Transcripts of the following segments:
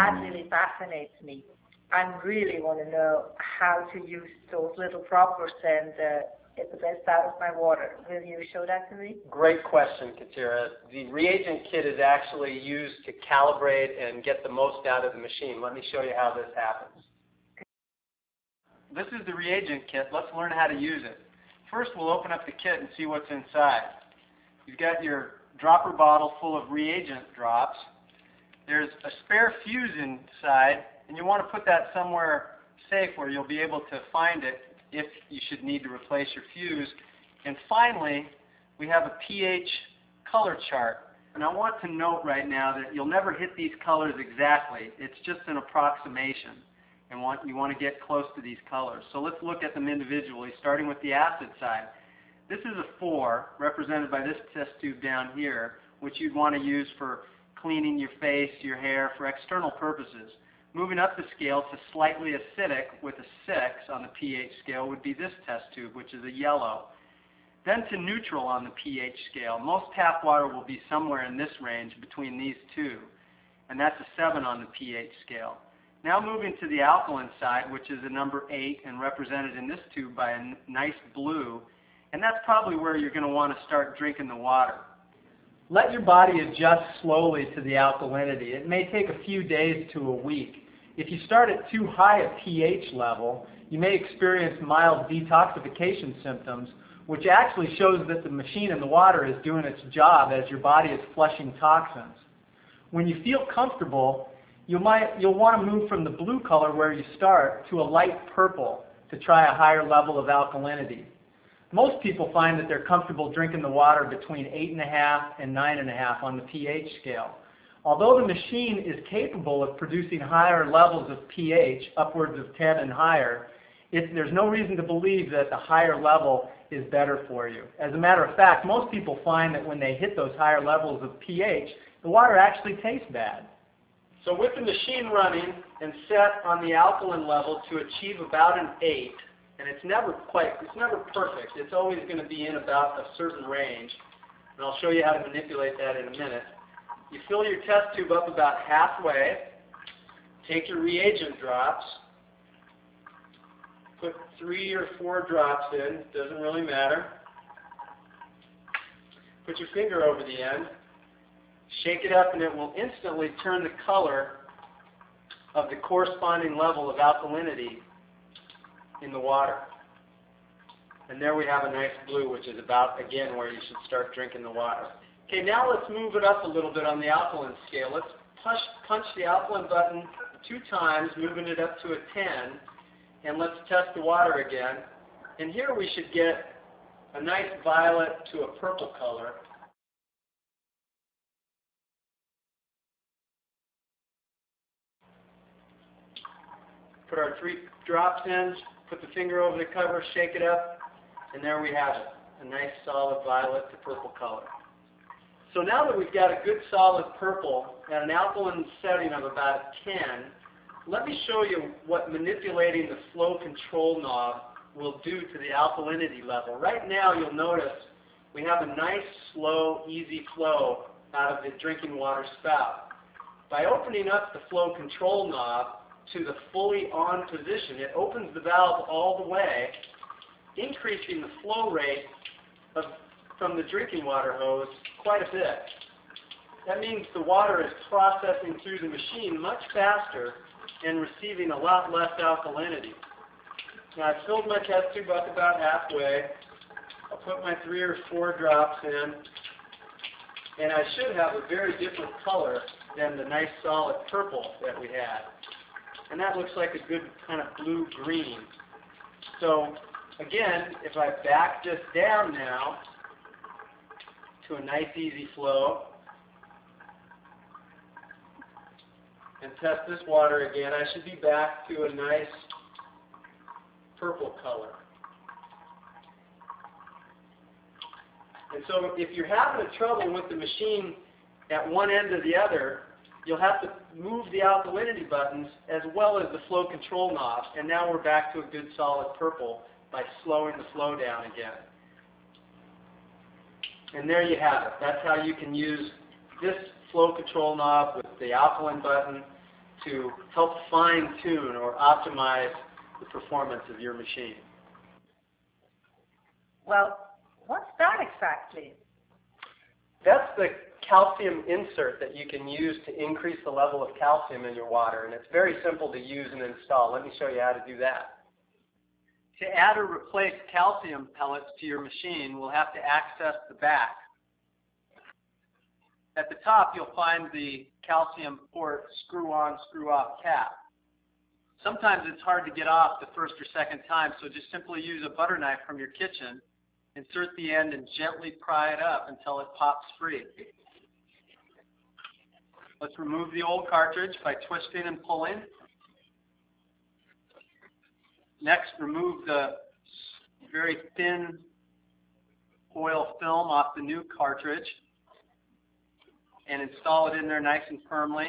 that really fascinates me. I really want to know how to use those little proppers and get the best out of my water. Will you show that to me? Great question, Katira. The reagent kit is actually used to calibrate and get the most out of the machine. Let me show you how this happens. This is the reagent kit. Let's learn how to use it. First, we'll open up the kit and see what's inside. You've got your dropper bottle full of reagent drops. There's a spare fuse inside, and you want to put that somewhere safe where you'll be able to find it if you should need to replace your fuse. And finally, we have a pH color chart. And I want to note right now that you'll never hit these colors exactly. It's just an approximation. And you want to get close to these colors. So let's look at them individually, starting with the acid side. This is a 4, represented by this test tube down here, which you'd want to use for cleaning your face, your hair, for external purposes. Moving up the scale to slightly acidic with a 6 on the pH scale would be this test tube, which is a yellow. Then to neutral on the pH scale. Most tap water will be somewhere in this range between these two, and that's a 7 on the pH scale. Now moving to the alkaline side, which is a number 8 and represented in this tube by a nice blue, and that's probably where you're going to want to start drinking the water. Let your body adjust slowly to the alkalinity. It may take a few days to a week. If you start at too high a pH level, you may experience mild detoxification symptoms, which actually shows that the machine in the water is doing its job as your body is flushing toxins. When you feel comfortable, you'll want to move from the blue color where you start to a light purple to try a higher level of alkalinity. Most people find that they're comfortable drinking the water between 8.5 and 9.5 on the pH scale. Although the machine is capable of producing higher levels of pH, upwards of 10 and higher, there's no reason to believe that the higher level is better for you. As a matter of fact, most people find that when they hit those higher levels of pH, the water actually tastes bad. So with the machine running and set on the alkaline level to achieve about an 8, and it's never perfect. It's always going to be in about a certain range, and I'll show you how to manipulate that in a minute. You fill your test tube up about halfway, take your reagent drops, put 3 or 4 drops in, doesn't really matter. Put your finger over the end, shake it up, and it will instantly turn the color of the corresponding level of alkalinity in the water. And there we have a nice blue, which is about, again, where you should start drinking the water. Okay, now let's move it up a little bit on the alkaline scale. Let's punch the alkaline button 2 times, moving it up to a 10, and let's test the water again. And here we should get a nice violet to a purple color. Put our 3 drops in, put the finger over the cover, shake it up, and there we have it, a nice solid violet to purple color. So now that we've got a good solid purple at an alkaline setting of about 10, let me show you what manipulating the flow control knob will do to the alkalinity level. Right now you'll notice we have a nice, slow, easy flow out of the drinking water spout. By opening up the flow control knob to the fully on position, it opens the valve all the way, increasing the flow rate from the drinking water hose quite a bit. That means the water is processing through the machine much faster and receiving a lot less alkalinity. Now I've filled my test tube up about halfway. I'll put my 3 or 4 drops in, and I should have a very different color than the nice solid purple that we had. And that looks like a good kind of blue-green. So again, if I back this down now to a nice easy flow and test this water again, I should be back to a nice purple color. And so if you're having trouble with the machine at one end or the other, you'll have to move the alkalinity buttons as well as the flow control knobs, and now we're back to a good solid purple by slowing the flow down again. And there you have it. That's how you can use this flow control knob with the alkaline button to help fine-tune or optimize the performance of your machine. Well, what's that exactly? That's the calcium insert that you can use to increase the level of calcium in your water, and it's very simple to use and install. Let me show you how to do that. To add or replace calcium pellets to your machine, we'll have to access the back. At the top, you'll find the calcium port screw-on, screw-off cap. Sometimes it's hard to get off the first or second time, so just simply use a butter knife from your kitchen, insert the end, and gently pry it up until it pops free. Let's remove the old cartridge by twisting and pulling. Next, remove the very thin oil film off the new cartridge and install it in there nice and firmly,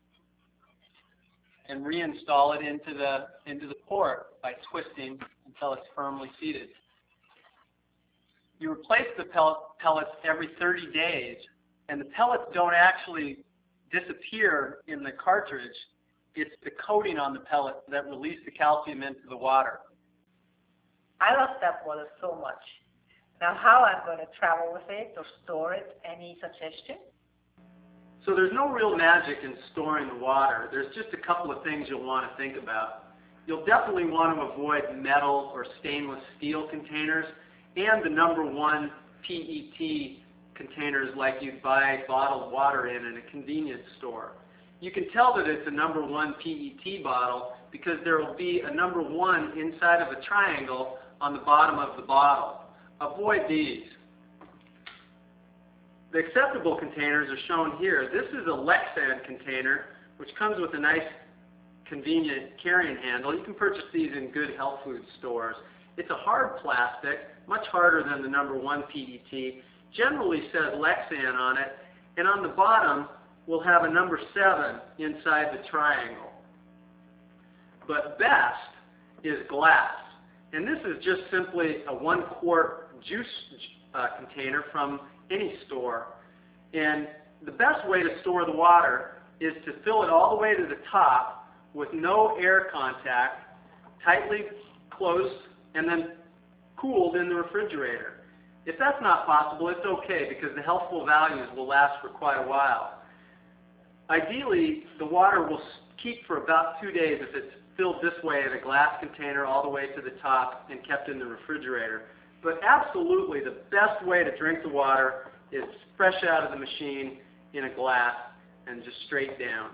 and reinstall it into the port by twisting until it's firmly seated. You replace the pellets every 30 days, and the pellets don't actually disappear in the cartridge. It's the coating on the pellets that release the calcium into the water. I love that water so much. Now, how I'm going to travel with it or store it, any suggestions? So there's no real magic in storing the water. There's just a couple of things you'll want to think about. You'll definitely want to avoid metal or stainless steel containers and the #1 PET containers like you'd buy bottled water in a convenience store. You can tell that it's a #1 PET bottle because there will be a #1 inside of a triangle on the bottom of the bottle. Avoid these. The acceptable containers are shown here. This is a Lexan container, which comes with a nice, convenient carrying handle. You can purchase these in good health food stores. It's a hard plastic, much harder than the #1 PET. Generally says Lexan on it, and on the bottom we'll have a #7 inside the triangle. But best is glass, and this is just simply a 1-quart juice container from any store. And the best way to store the water is to fill it all the way to the top with no air contact, tightly closed, and then cooled in the refrigerator. If that's not possible, it's okay because the healthful values will last for quite a while. Ideally, the water will keep for about 2 days if it's filled this way in a glass container all the way to the top and kept in the refrigerator. But absolutely, the best way to drink the water is fresh out of the machine in a glass and just straight down.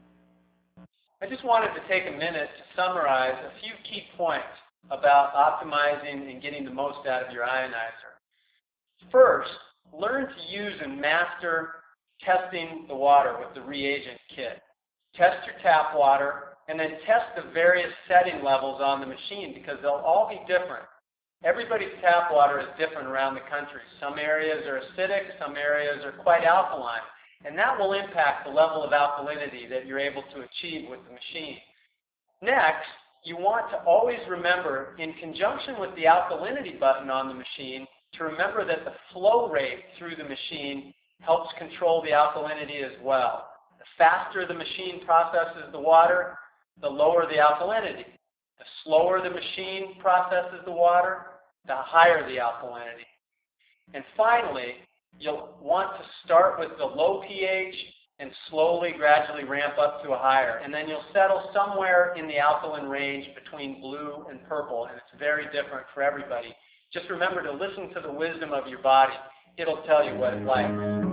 I just wanted to take a minute to summarize a few key points about optimizing and getting the most out of your ionizer. First, learn to use and master testing the water with the reagent kit. Test your tap water and then test the various setting levels on the machine because they'll all be different. Everybody's tap water is different around the country. Some areas are acidic, some areas are quite alkaline, and that will impact the level of alkalinity that you're able to achieve with the machine. Next, you want to always remember, in conjunction with the alkalinity button on the machine, to remember that the flow rate through the machine helps control the alkalinity as well. The faster the machine processes the water, the lower the alkalinity. The slower the machine processes the water, the higher the alkalinity. And finally, you'll want to start with the low pH and slowly, gradually ramp up to a higher. And then you'll settle somewhere in the alkaline range between blue and purple, and it's very different for everybody. Just remember to listen to the wisdom of your body. It'll tell you what it's like.